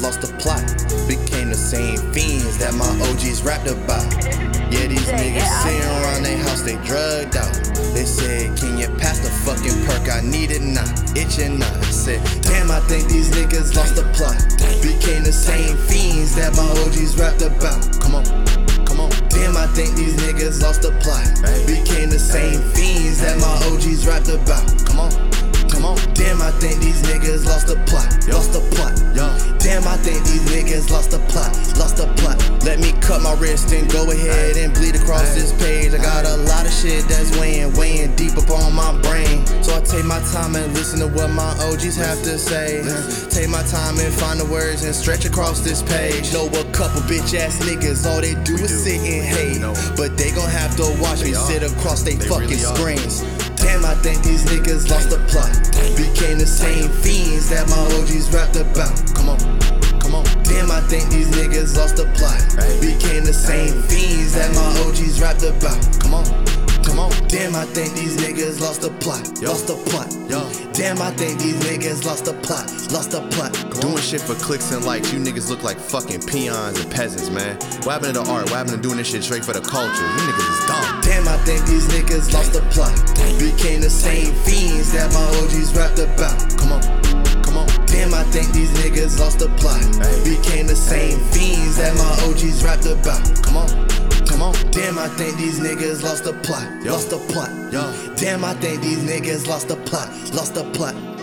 lost the plot. Became the same fiends that my OGs rapped about. Yeah, these niggas sitting around their house, they drugged out. They said, can you pass the fucking perk? I need it now, itching now. I said, damn, I think these niggas lost the plot. Became the same fiends that my OGs rapped about. Come on. Damn, I think these niggas lost the plot. Became the same fiends that my OGs rapped about. Come on. Damn, I think these niggas lost the plot. Damn, I think these niggas lost the plot. Let me cut my wrist and go ahead and bleed across this page. I got a lot of shit that's weighing deep up on my brain. So I take my time and listen to what my OGs have to say. Take my time and find the words and stretch across this page. Know a couple bitch ass niggas, all they do is sit and hate. But they gon' have to watch me sit across they fucking screens. Damn, I think these niggas lost the plot. Became the same fiends that my OGs rapped about. Come on. Damn, I think these niggas lost the plot. Became the same fiends that my OGs rapped about. Come on. Damn, I think these niggas lost the plot. Damn, I think these niggas lost the plot. Doing shit for clicks and likes, you niggas look like fucking peons and peasants, man. What happened to the art? What happened to doing this shit straight for the culture? You niggas is dumb. Damn, I think these niggas lost the plot. Became the same fiends that my OGs rapped about. Come on. Damn, I think these niggas lost the plot. Became the same fiends that my OGs rapped about. Come on. Damn, I think these niggas lost the plot. Damn, I think these niggas lost the plot.